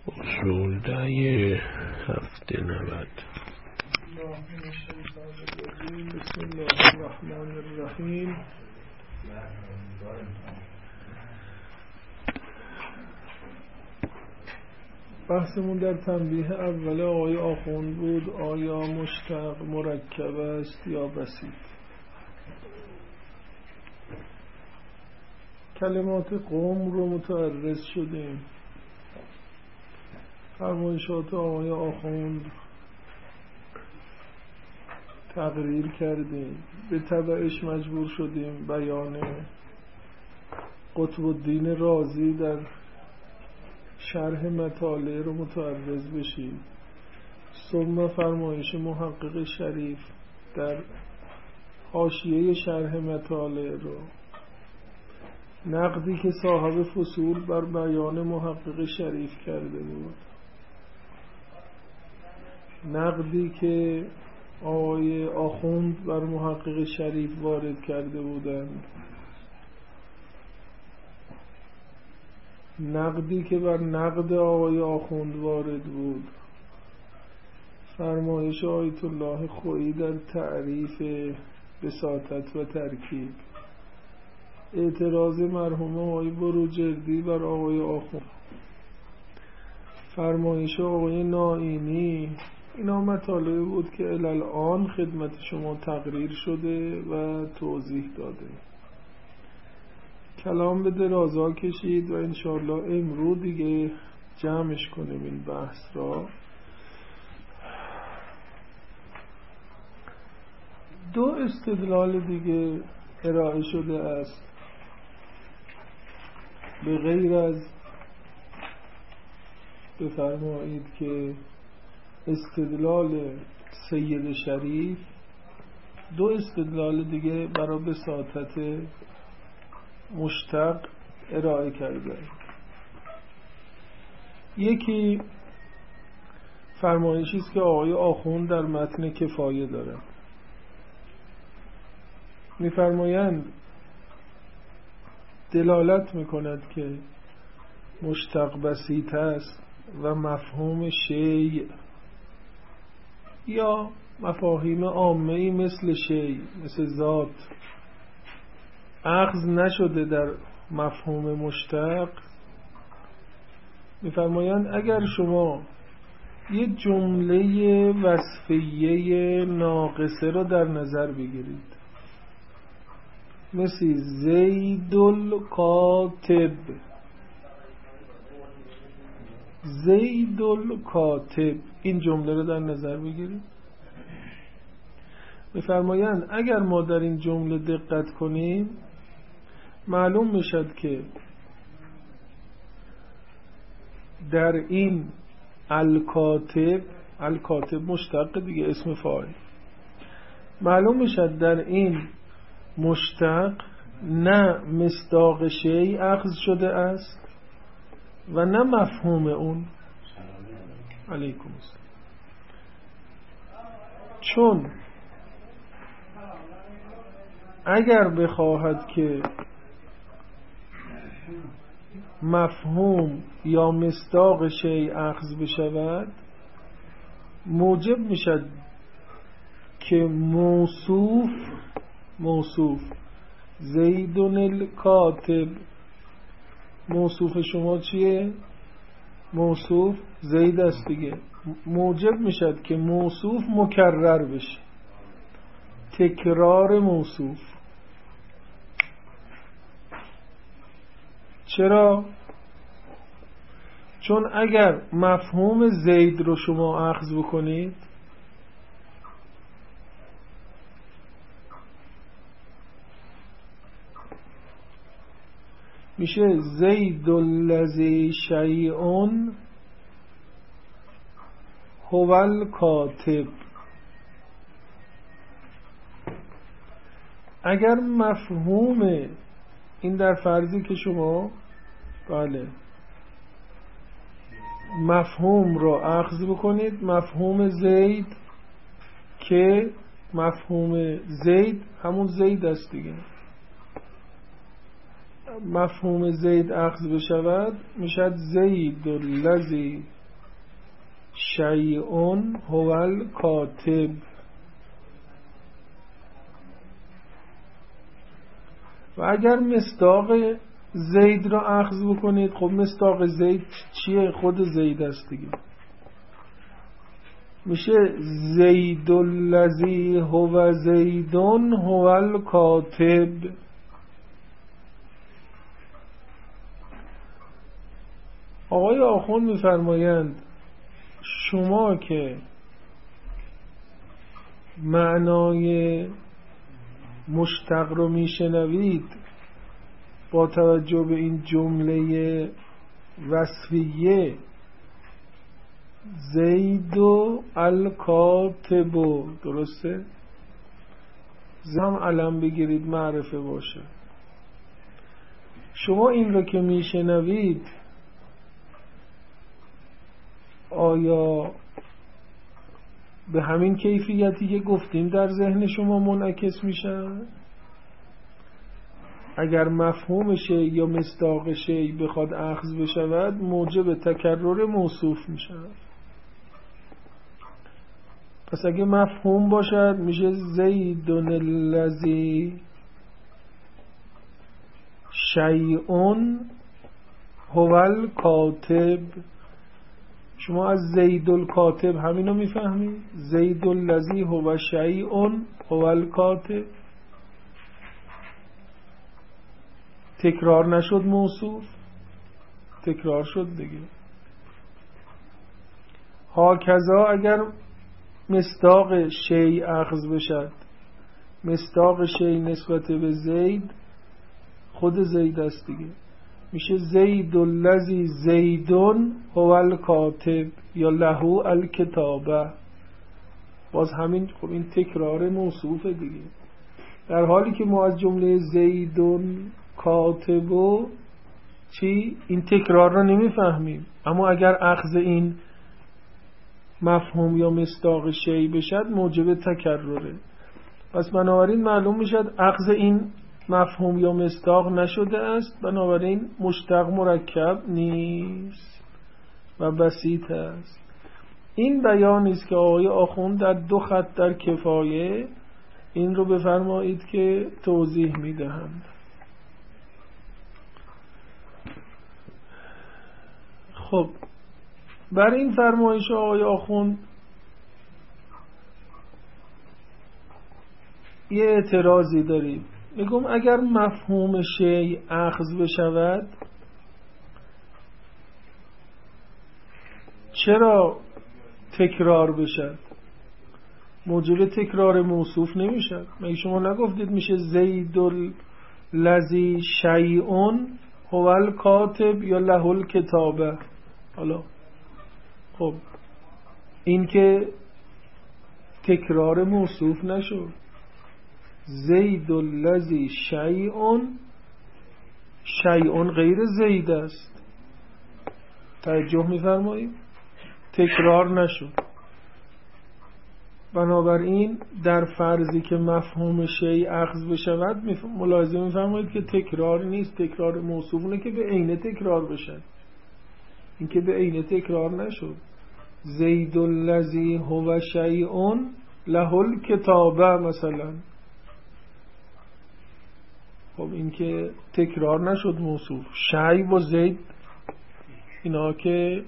اصولده هفته 90. بسم الله الرحمن الرحیم. بحثمون در تنبیه اول آقای آخوند بود. آیا مشتق مرکب است یا بسیط؟ کلمات قوم رو متعرض شدیم. فرمایشات آقای آخوند تقریر کردیم، به تبعش مجبور شدیم بیان قطب الدین رازی در شرح مطالع رو متعرض بشیم. ثم فرمایش محقق شریف در حاشیه شرح مطالع رو، نقدی که صاحب فصول بر بیان محقق شریف کرده بود، نقدی که آقای آخوند بر محقق شریف وارد کرده بودند، نقدی که بر نقد آقای آخوند وارد بود، فرمایش آیت الله خویی در تعریف بساطت و ترکیب، اعتراض مرحوم آقای بروجردی بر آقای آخوند، فرمایش آقای نائینی. اینا مطالبی بود که الان خدمت شما تقریر شده و توضیح داده. کلام به درازا کشید و انشاءالله امروز دیگه جمعش کنیم این بحث را. دو استدلال دیگه ارائه شده است به غیر از بفرمایید که استدلال سید شریف. دو استدلال دیگه برای بساطت مشتق ارائه کرده. یکی فرمایشی است که آقای آخوند در متن کفایه داره. می‌فرمایند دلالت می‌کند که مشتق بسیط است و مفهوم شیء یا مفاهیم عامه‌ای مثل شیء، مثل ذات، اخذ نشده در مفهوم مشتق. می‌فرمایند اگر شما یه جمله وصفیه ناقصه رو در نظر بگیرید، مثل زید الکاتب، زید الکاتب، این جمله رو در نظر بگیرید. می‌فرمایند اگر ما در این جمله دقت کنیم معلوم میشد که در این الکاتب، الکاتب مشتق دیگه، اسم فاعل، معلوم میشد در این مشتق نه مصداق شیء اخذ شده است و نه مفهوم اون. علیکم السلام. چون اگر بخواهد که مفهوم یا مصداق شیء اخذ بشود، موجب میشد که موصوف زیدون الکاتب، موصوف شما چیه؟ موصوف زید است دیگه. موجب میشد که موصوف مکرر بشه، تکرار موصوف. چرا؟ چون اگر مفهوم زید رو شما اخذ بکنید، میشه زید الذی شیء هو الکاتب. اگر مفهوم این در فرضی که شما بله مفهوم رو اخذ بکنید، مفهوم زید، که مفهوم زید همون زید است دیگه، مفهوم زید اخذ بشود میشد زید الذی شیء هو الکاتب. و اگر مصداق زید را اخذ بکنید، خب مصداق زید چیه؟ خود زید است دیگه. میشه زید الذی هو زیدون هو الکاتب. آقای آخوند میفرمایند شما که معنای مشتق رو میشنوید با توجه به این جمله وصفیه زید و الکاتب، درسته؟ زم علم بگیرید معرفه باشه. شما این رو که میشنوید آیا به همین کیفیتی که گفتیم در ذهن شما منعکس میشه؟ اگر مفهوم شیء یا مصداق شیء بخواد اخذ بشود موجب تکرر موصوف میشه. پس اگه مفهوم باشد میشه زیدون الذی شیء هو الکاتب. شما از زید الکاتب همینو میفهمید؟ زید الذی هو شیء هو الکاتب. تکرار نشد موصوف؟ تکرار شد دیگه. هاکذا اگر مصداق شیء اخذ بشد، مصداق شیء نسبت به زید خود زید است دیگه. میشه زید الذی زیدون هو الکاتب یا له الکتابه. باز همین، خب این تکرار موصوفه دیگه. در حالی که ما از جمله زیدون کاتبو چی؟ این تکرار رو نمیفهمیم. اما اگر اخذ این مفهوم یا مصداق شیء بشد موجب تکرره. پس بنابراین معلوم میشد اخذ این مفهوم یا مصداق نشده است، بنابراین مشتق مرکب نیست و بسیط است. این بیانی است که آقای آخوند در 2 خط در کفایه این رو بفرمایید که توضیح میدهند. خب بر این فرمایش آقای آخوند یه اعتراضی داریم. میگم اگر مفهوم شیء اخذ بشود چرا تکرار بشد؟ موجب تکرار موصوف نمیشد؟ مگه شما نگفتید میشه زید الذی شیء هو الکاتب یا له الکتابه؟ حالا خب این که تکرار موصوف نشد. زید الذی شیء، شیء غیر زید است. توجه می‌فرمایید؟ تکرار نشد. بنابراین در فرضی که مفهوم شیء اخذ بشود ملاحظه می‌فرمایید که تکرار نیست. تکرار موصوفه که به عین تکرار بشد. این که به عین تکرار نشد. زید الذی هو شیء له الکتابه مثلا. خب این که تکرار نشد موصوف. شیء و زید اینا که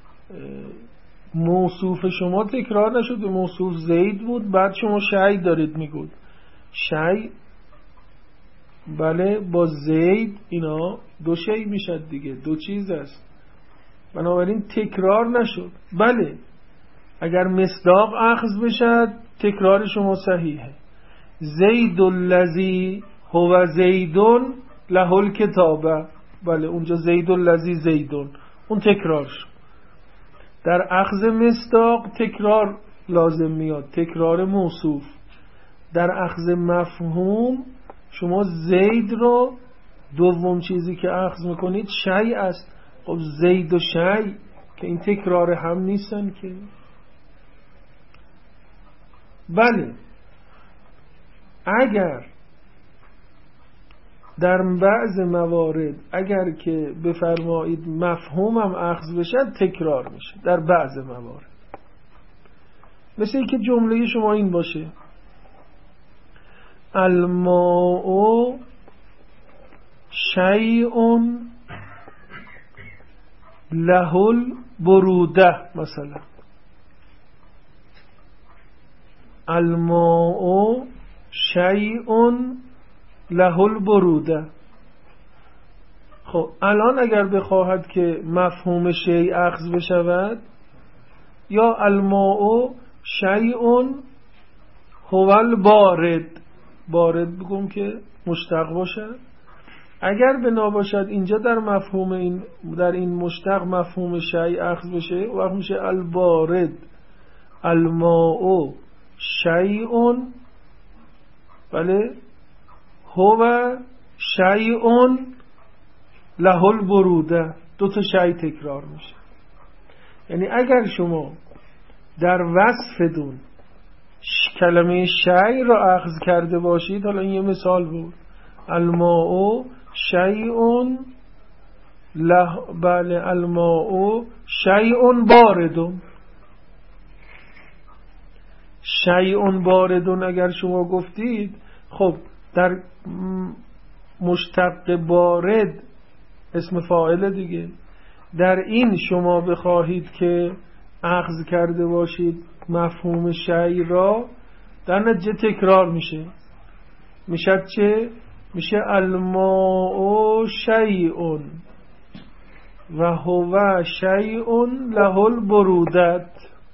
موصوف شما تکرار نشد، موصوف زید بود، بعد شما شیء دارید میگید. شیء بله با زید اینا 2 شیء میشد دیگه، 2 چیز است. بنابراین تکرار نشد. بله اگر مصداق اخذ بشد تکرار شما صحیحه. زید الذی هو زیدون له الکتابه، بله اونجا زید الذی زیدون اون تکرار شد. در اخذ مصداق تکرار لازم میاد، تکرار موصوف. در اخذ مفهوم شما زید رو دوم چیزی که اخذ میکنید شیء است. خب زید و شیء که این تکرار هم نیستن که. بله اگر در بعض موارد اگر که بفرمایید مفهومم اخذ بشه تکرار میشه در بعض موارد. مثل اینکه جمله شما این باشه: الماء شیء له البروده. مثلا الماء شیء له البروده. خب الان اگر بخواهد که مفهوم شیء اخذ بشود، یا الماء شیء هو البارد، بارد بگم که مشتق باشد. اگر بنا باشد اینجا در مفهوم این، در این مشتق مفهوم شیء اخذ بشه، وقت میشه البارد الماء شیء، بله، هو شیء له البروده. دو تا شیء تکرار میشه. یعنی اگر شما در وصفتون کلمه شیء را اخذ کرده باشید، حالا این یه مثال بود: الماء شیء له، بله، الماء شیء بارد. شیء بارد اگر شما گفتید، خب در مشتق بارد اسم فاعل دیگه. در این شما بخواهید که اخذ کرده باشید مفهوم شیء را، در نتیجه تکرار میشه. میشه چه؟ میشه الماء شیء و هو شیء له البرودت.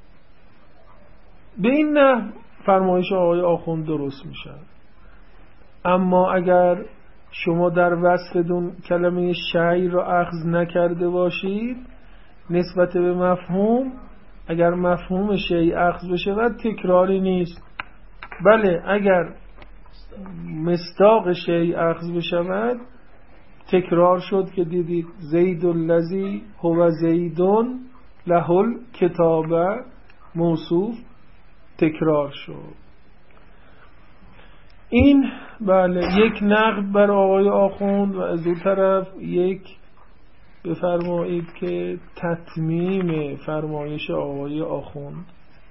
به این نحو فرمایش آقای آخوند درست میشه. اما اگر شما در وصفتون کلمه شیء را اخذ نکرده باشید نسبت به مفهوم، اگر مفهوم شیء اخذ بشه و تکراری نیست. بله، اگر مصداق شیء اخذ بشود تکرار شد که دیدید: زید الذی هو زیدون له الکتاب، موصوف تکرار شد. این بله یک نقد بر آقای آخوند، و از اون طرف یک بفرمایید که تتمیم فرمایش آقای آخوند.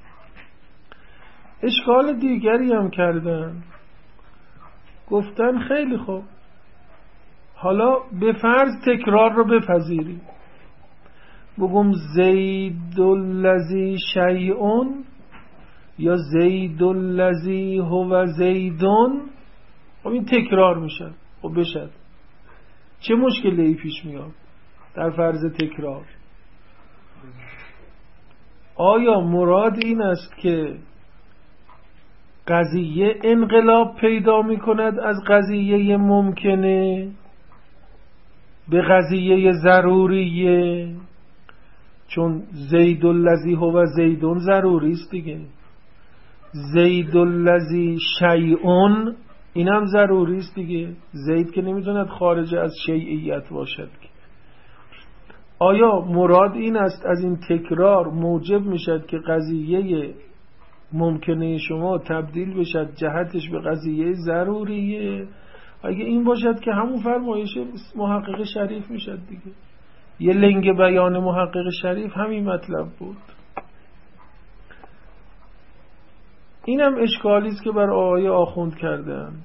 اشکال دیگری هم کردن، گفتن خیلی خوب، حالا به فرض تکرار رو بپذیریم، بگم زید الذی شیئون یا زید الذی هو زیدون، خب این تکرار میشه. خب بشد چه مشکلی پیش میاد در فرض تکرار؟ آیا مراد این است که قضیه انقلاب پیدا میکند از قضیه ممکنه به قضیه ضروریه؟ چون زید الذی هو زیدون ضروری است دیگه. زید الذی شیئون اینم ضروری است دیگه. زید که نمیتوند خارج از شیعیت باشد. آیا مراد این است از این تکرار موجب میشد که قضیه ممکنه شما تبدیل بشد جهتش به قضیه ضروریه؟ اگه این باشد که همون فرمایش محقق شریف میشد دیگه. یه لنگ بیان محقق شریف همین مطلب بود. اینم اشکالی است که بر آقای آخوند کردند.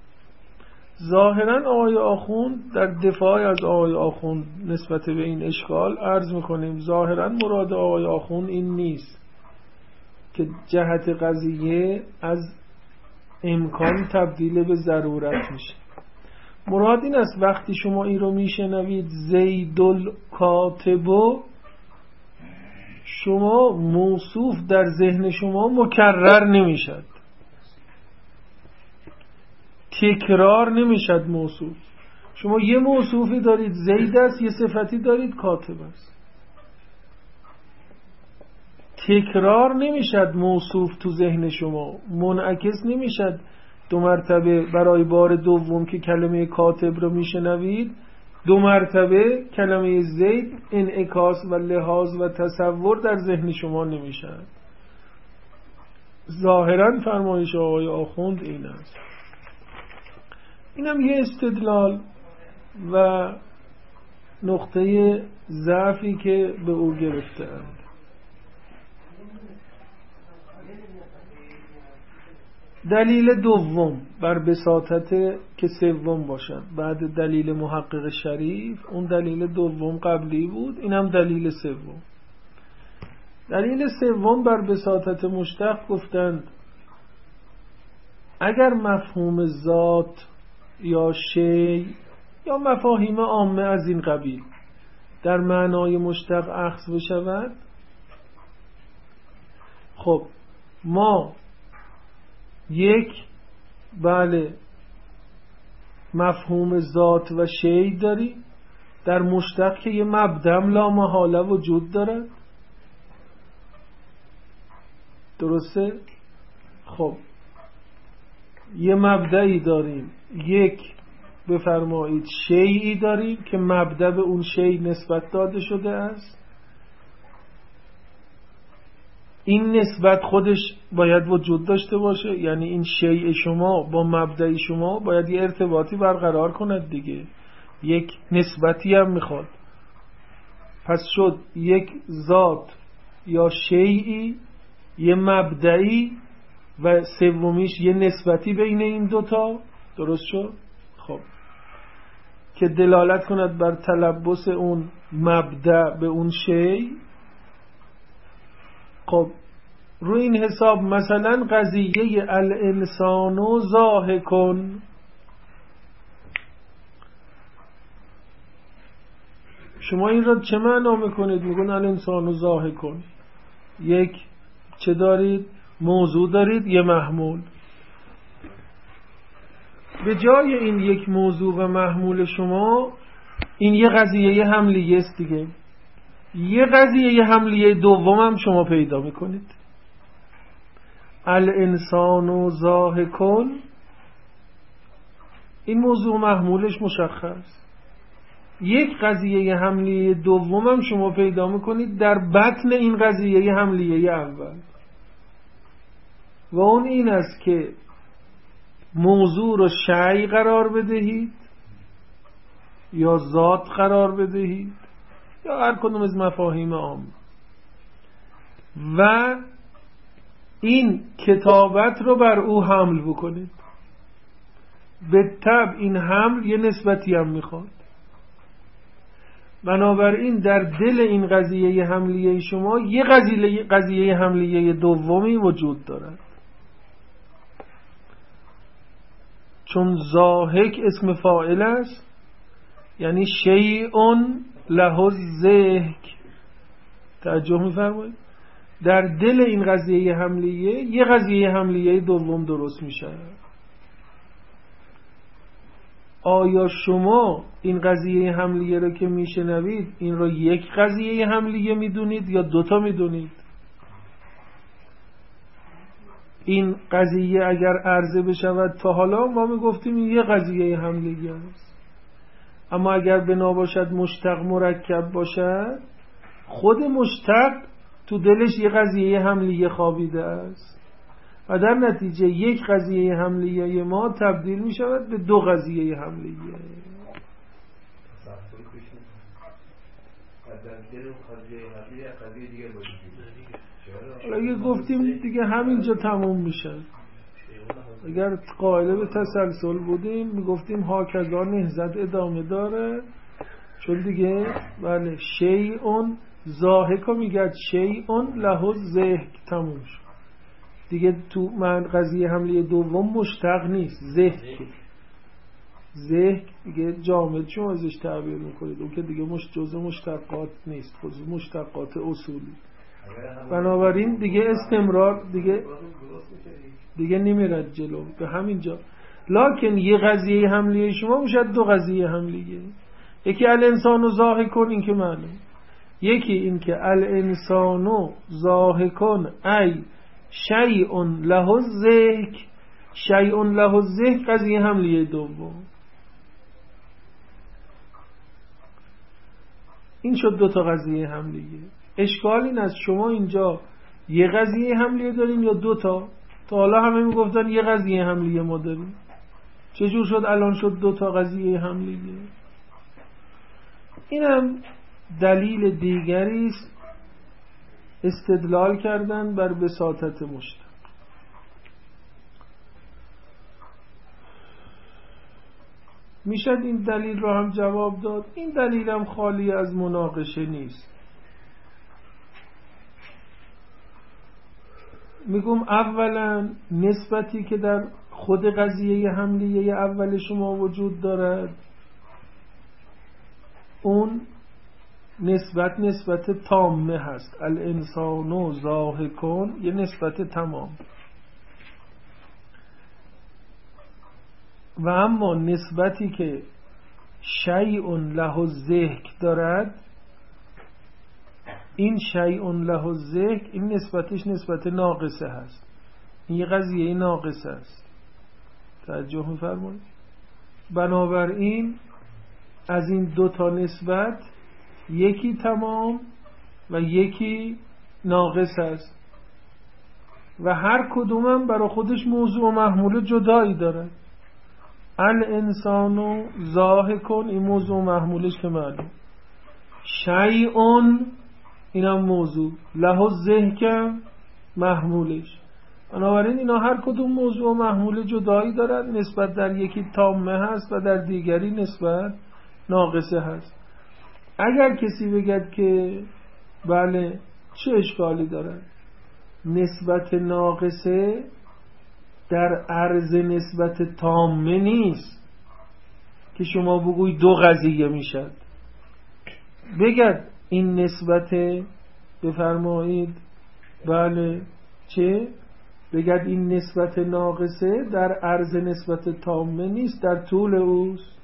ظاهرا آقای آخوند، در دفاع از آقای آخوند نسبت به این اشکال عرض میکنیم ظاهرا مراد آقای آخوند این نیست که جهت قضیه از امکان تبدیل به ضرورت میشه. مراد این است وقتی شما این رو میشنوید زید الکاتب، شما موصوف در ذهن شما مکرر نمیشد، تکرار نمیشد موصوف. شما یه موصوفی دارید زید است، یه صفتی دارید کاتب است. تکرار نمیشد موصوف تو ذهن شما، منعکس نمیشد دو مرتبه برای بار دوم که کلمه کاتب رو میشنوید دو مرتبه کلمه زید انعکاس و لحاظ و تصور در ذهن شما نمیشد. ظاهرا فرمایش آقای آخوند این است. اینم یه استدلال و نقطه ضعفی که به او گرفته‌اند. دلیل دوم بر بساطت که سوم باشن بعد دلیل محقق شریف، اون دلیل دوم قبلی بود، اینم دلیل سوم. دلیل سوم بر بساطت مشتق گفتند اگر مفهوم ذات یا شی یا مفاهیم عامه از این قبیل در معنای مشتق اخذ بشود، خب ما یک بله مفهوم ذات و شی داریم در مشتق که یه مبدأ لا محاله وجود دارد، درسته؟ خب یه مبدئی داریم، یک بفرمایید شیئی داریم که مبدأ به اون شی نسبت داده شده است. این نسبت خودش باید وجود داشته باشه، یعنی این شیء شما با مبدأ شما باید یه ارتباطی برقرار کند دیگه، یک نسبتی هم میخواد. پس شد یک ذات یا شیئی، یه مبدئی و سومیش یه نسبتی بین این دوتا، درست شد؟ خب که دلالت کند بر تلبس اون مبدأ به اون شی. خب روی این حساب مثلا قضیه الانسان و ضاحکن، شما این را چه معنا میکنید؟ میگن الانسان و ضاحکن، یک چه دارید؟ موضوع دارید، یه محمول. به جای این یک موضوع و محمول شما این یه قضیه حملیه است دیگه، یه قضیه حملیه دوم هم شما پیدا میکنید. الانسان و ضاحکن، این موضوع محمولش مشخص، یک قضیه حملیه دوم هم شما پیدا میکنید در بطن این قضیه حملیه اول، و اون این است که موضوع رو شیء قرار بدهید یا ذات قرار بدهید یا هر کدوم از مفاهیم عام، و این کتابت رو بر او حمل بکنید. به طبع این حمل یه نسبتی هم میخواد، بنابراین در دل این قضیه حملیه شما یه قضیه حملیه دومی وجود دارد. چون ضاحک اسم فاعل است، یعنی شیء له الضحک، توجه می‌فرمایید؟ در دل این قضیه حملیه یه قضیه حملیه دوم درست میشه. آیا شما این قضیه حملیه رو که میشنوید این رو یک قضیه حملیه میدونید یا دوتا میدونید؟ این قضیه اگر عرضه بشود تا حالا ما میگفتیم این یه قضیه حملیه است، اما اگر بنا باشد مشتق مرکب باشد، خود مشتق تو دلش یه قضیه حملیه خوابیده است و در نتیجه یک قضیه حملیه ما تبدیل می شود به دو قضیه حملیه. اگه گفتیم دیگه همینجا تموم میشه. اگر قائل به تسلسل بودیم میگفتیم ها کذا نهضت ادامه داره، چون دیگه بله شیء ضاحک میگه شیء له الضحک، تموم شد دیگه. تو من قضیه حمله دوم مشتق نیست، ضحک دیگه جامد شما ازش تعبیر میکنید، اون که دیگه جزء مشتقات نیست، جزء مشتقات اصولی. بنابراین دیگه استمرار دیگه نمیرد جلو به همینجا. لکن یه قضیه حملیه شما میشه دو قضیه حملیه، یکی الانسان و ضاحکن، این که معلوم، یکی این که الانسان و ضاحکن ای شیء له الضحک، شیء له الضحک قضیه حملیه دوم. این شد دو تا قضیه حملیه. اشکال این است شما اینجا یه قضیه حملیه دارین یا دو تا؟ تا حالا همه میگفتن یه قضیه حملیه ما داریم، چجور شد الان شد دو تا قضیه حملیه؟ اینم دلیل دیگری است استدلال کردن بر بساطت مشتق. میشد این دلیل رو هم جواب داد. این دلیل هم خالی از مناقشه نیست. میگم اولا نسبتی که در خود قضیه حملیه اول شما وجود دارد، اون نسبت تامه هست. الانسان ضاحکون، یه نسبت تمام. و اما نسبتی که شیء له الضحک دارد، این شیء له الضحک، این نسبتش نسبت ناقصه هست. این یه قضیه ناقصه است. توجه می‌فرمایید؟ بنابراین از این دو تا نسبت یکی تمام و یکی ناقص است و هر کدومم برای خودش موضوع و محمول جدایی داره. الانسان ضاحکون، این موضوع و محمولش که معلوم. شیء، اینم موضوع. له الضحک، محمولش. بنابراین اینا هر کدوم موضوع و محمول جدایی دارن. نسبت در یکی تامه هست و در دیگری نسبت ناقصه هست. اگر کسی بگد که بله، چه اشکالی داره؟ نسبت ناقصه در عرض نسبت تامه نیست که شما بگوی دو قضیه میشد. بگد این نسبت، بفرمایید بله، چه؟ بگد این نسبت ناقصه در عرض نسبت تامه نیست، در طول اوست.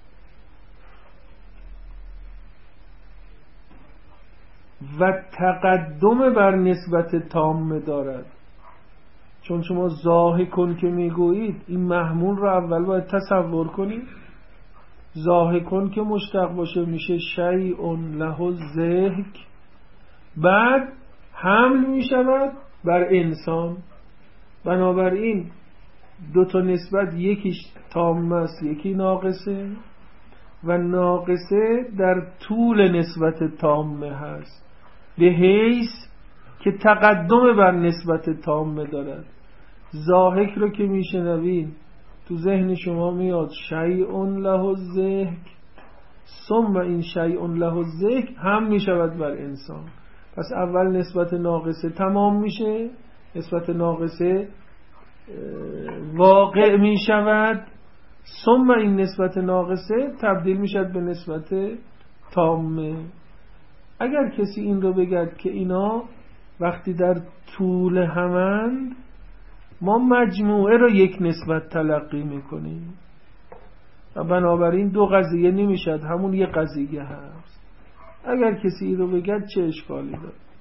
و تقدم بر نسبت تامه دارد. چون شما ضاحکون که میگویید، این محمول رو اول باید تصور کنید. ضاحکون که مشتق باشه میشه شیء له الضحک، بعد حمل میشود بر انسان. بنابراین دو تا نسبت، یکیش تامه است یکی ناقصه، و ناقصه در طول نسبت تامه هست، به حیث که تقدم بر نسبت تامه دارد. ضاحک رو که میشنوین تو ذهن شما میاد شیء له الضحک، ثم این شیء له الضحک هم میشود بر انسان. پس اول نسبت ناقصه تمام میشه، نسبت ناقصه واقع میشود، ثم این نسبت ناقصه تبدیل میشد به نسبت تامه. اگر کسی این رو بگد که اینا وقتی در طول همند، ما مجموعه رو یک نسبت تلقی میکنیم و بنابراین دو قضیه نمیشد، همون یک قضیه هست. اگر کسی این رو بگد چه اشکالی داره؟